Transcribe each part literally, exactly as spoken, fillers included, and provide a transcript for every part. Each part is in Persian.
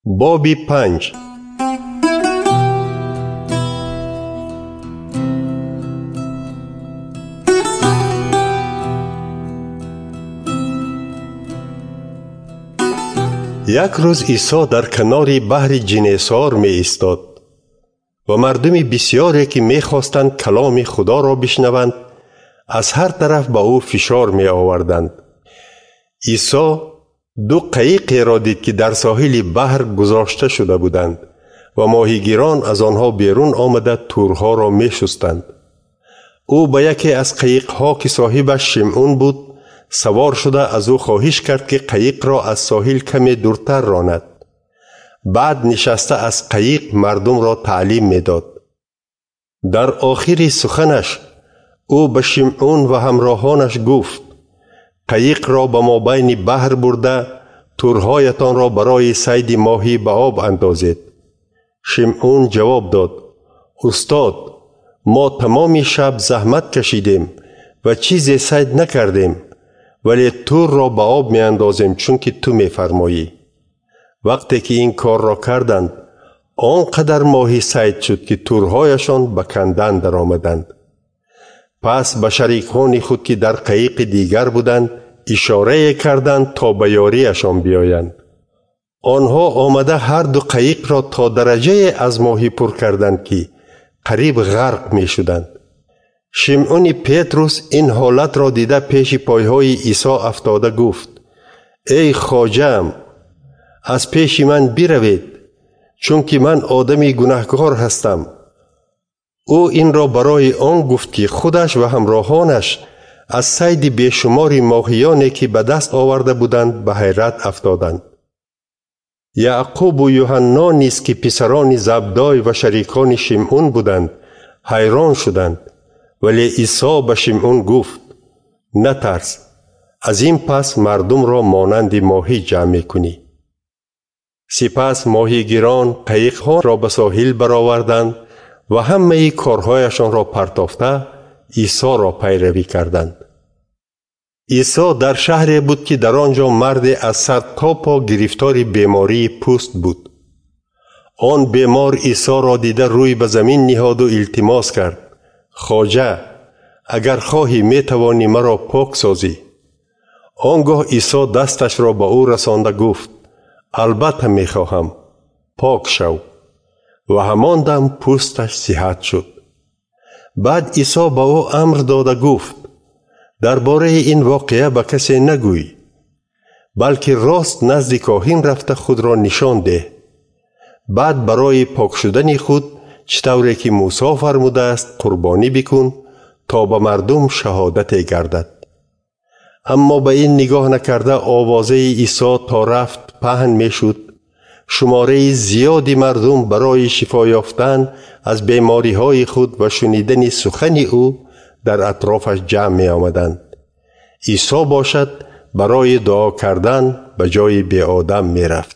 بابی پنج. یک روز عیسی در کنار بحر جنیسار می ایستاد و مردم بسیاری که می خواستند کلام خدا را بشنوند از هر طرف به او فشار می آوردند. عیسی دو قایق را دید که در ساحل بحر گذاشته شده بودند و ماهیگیران از آنها بیرون آمده تورها را می شستند. او به یکی از قایق‌ها که صاحبش شمعون بود سوار شده از او خواهش کرد که قایق را از ساحل کمی دورتر راند. بعد نشسته از قایق مردم را تعلیم می داد. در آخر سخنش او به شمعون و همراهانش گفت: قایق را به مابین بحر برده تورهایتان را برای صید ماهی به آب اندازید. شمعون جواب داد: استاد، ما تمام شب زحمت کشیدیم و چیزی صید نکردیم، ولی تور را به آب می اندازیم چون که تو می فرمایی. وقتی که این کار را کردند آنقدر ماهی صید شد که تورهایشان به کندن در آمدند. پس به شریکان خود که در قایق دیگر بودند اشاره کردند تا به یاریشان بیایند. آنها آمده هر دو قایق را تا درجه از ماهی پر کردند که قریب غرق می شدند. شمعون پتروس این حالت را دیده پیش پایهای عیسی افتاده گفت: ای خواجه‌ام، از پیش من بروید، چون که من آدمی گناهکار هستم. او این را برای آن گفت که خودش و همراهانش از صید بیشمار ماهیانی که به دست آورده بودند به حیرت افتادند. یعقوب و یوحنا نیز که پسران زبدای و شریکان شمعون بودند حیران شدند. ولی عیسی به شمعون گفت: نترس، از این پس مردم را مانند ماهی جمع کنی. سپس ماهیگیران قایق‌ها را به ساحل برآوردند و همه کارهایشان را پرتافته عیسی را پیروی کردند. عیسی در شهری بود که در آنجا مرد از سر تا پا گرفتار بیماری پوست بود. آن بیمار عیسی را دیده روی به زمین نهاد و التماس کرد: خواجه، اگر خواهی می توانی مرا پاک سازی. آنگاه عیسی دستش را به او رسانده گفت: البته می خواهم، پاک شو. و همان دم پوستش صحت شد. بعد عیسی به او امر داده گفت: درباره این واقعه به کسی نگوی، بلکه راست نزد کاهن رفته خود را نشان ده. بعد برای پاک شدن خود چطوری که موسی فرموده است قربانی بکن تا به مردم شهادت گردد. اما به این نگاه نکرده آوازه عیسی تا رفت پهن می شد. شماره زیادی مردم برای شفا یافتن از بیماری های خود و شنیدن سخن او در اطرافش جمع می آمدند. عیسی باشد برای دعا کردن به جای بی آدم می رفت.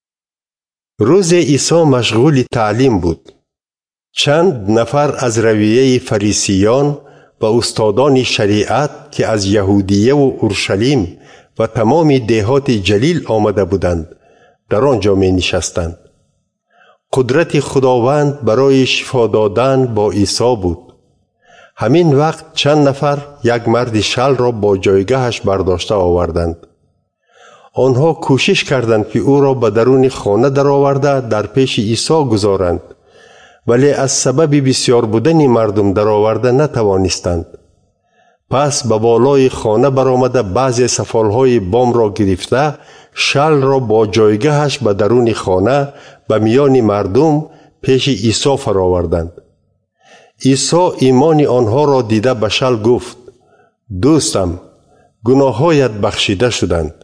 روز عیسی مشغول تعلیم بود. چند نفر از رویه فریسیان و استادان شریعت که از یهودیه و اورشلیم و تمام دهات جلیل آمده بودند در آنجا می نشستند. قدرت خداوند برای شفا دادن با عیسی بود. همین وقت چند نفر یک مرد شل را با جایگاهش برداشته آوردند. آنها کوشش کردند که او را به درون خانه درآورده در پیش عیسی گذارند، ولی از سبب بسیار بودن مردم درآورده نتوانستند. پس به بالای خانه برآمده بعضی سفالهای بام را گرفته شل را با جایگاهش به درون خانه به میان مردم پیش عیسی فرآوردند. عیسی ایمان آنها را دیده به شل گفت: دوستم، گناهایت بخشیده شدند.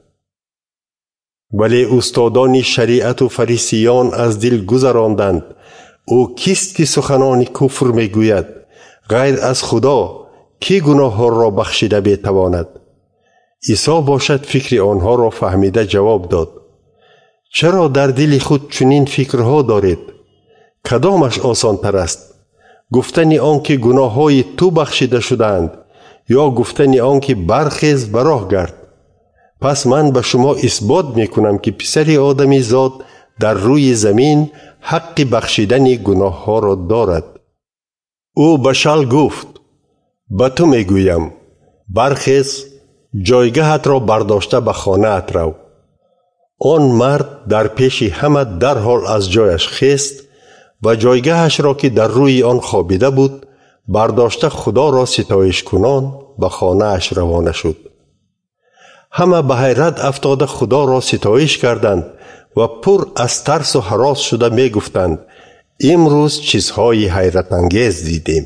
ولی استادان شریعت و فریسیان از دل گذراندند: او کیست که سخنان کفر می گوید؟ غیر از خدا کی گناه ها را بخشیده بیتواند؟ عیسی باشد فکر آنها را فهمیده جواب داد: چرا در دل خود چنین فکرها دارید؟ کدامش آسان تر است؟ گفتن آن که گناه های تو بخشیده شدند یا گفتن آن که برخیز و راه گرد؟ پس من به شما اثبات می کنم که پسر آدمی زاد در روی زمین حق بخشیدن گناه ها را دارد. او به شل گفت: به تو می گویم برخیز، جایگاهت را برداشته به خانه ات رو. آن مرد در پیش همه در حال از جایش خیست و جایگاهش را که در روی آن خوابیده بود برداشته خدا را ستایش کنان به خانه اش روانه شد. همه به حیرت افتاده خدا را ستایش کردند و پر از ترس و هراس شده می گفتند: امروز چیزهای حیرت انگیز دیدیم.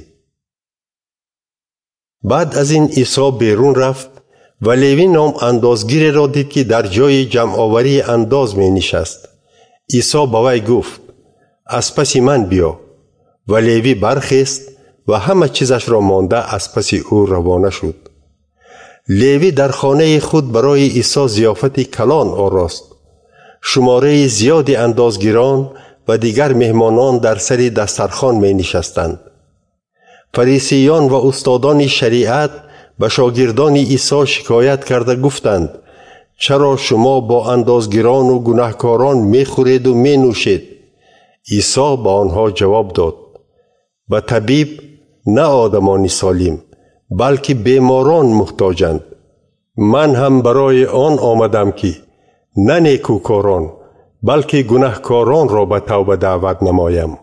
بعد از این عیسی بیرون رفت و لیوی نام اندازگیر را دید که در جای جمع آوری انداز می نشست. عیسی به وی گفت: از پس من بیا. و لیوی برخیست و همه چیزش را مانده از پس او روانه شد. لیوی در خانه خود برای عیسی ضیافت کلان آراست. شماره زیادی اندازگیران و دیگر مهمانان در سر دسترخوان می نشستند. فریسیان و استادان شریعت به شاگردان عیسی شکایت کرده گفتند: چرا شما با اندازگیران و گناهکاران می خورید و می نوشید؟ عیسی به آنها جواب داد: به طبیب نه آدمان سالم، بلکه بیماران محتاجند. من هم برای آن آمدم که نه نیکوکاران بلکه گناهکاران را به توبه دعوت نمایم.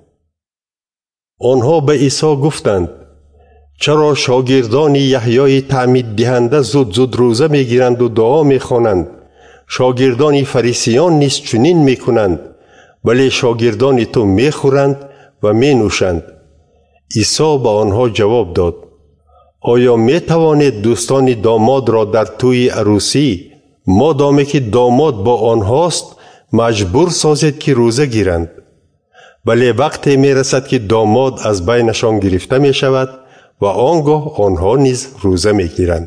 آنها به عیسی گفتند: چرا شاگردان یحیای تعمید دهنده زود زود روزه می گیرند و دعا می خوانند؟ شاگردان فریسیان نیز چنین می کنند، ولی شاگردان تو می خورند و می نوشند. عیسی به آنها جواب داد: آیا می توانید دوستان داماد را در توی عروسی مادامی که داماد با آنهاست مجبور سازید که روزه گیرند؟ ولی وقتی می رسد که داماد از بینشان گرفته می شود و آنگاه آنها نیز روزه می گیرند.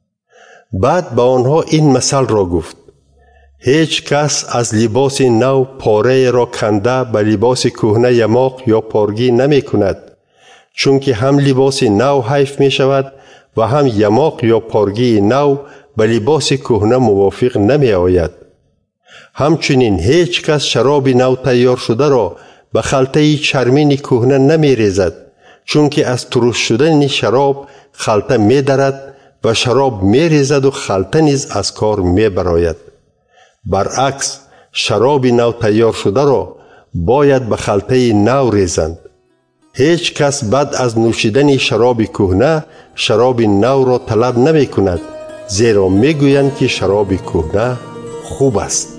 بعد به آنها این مثل را گفت: هیچ کس از لباس نو پاره را کنده به لباس کهنه یماق یا پارگی نمی کند، چون که هم لباس نو حیف می شود و هم یماق یا پارگی نو به لباس کهنه موافق نمی آید. همچنین هیچ کس شراب نو تیار شده را به خلطه چرمین کهنه نمی ریزد، چون که از ترش شدن شراب خلطه می درد و شراب می ریزد و خلطه نیز از کار می براید. برعکس شراب نو تیار شده را باید به خلطه نو ریزند. هیچ کس بعد از نوشیدن شراب کهنه شراب نو را طلب نمی کند، زیرا می گویند که شراب کهنه خوب است.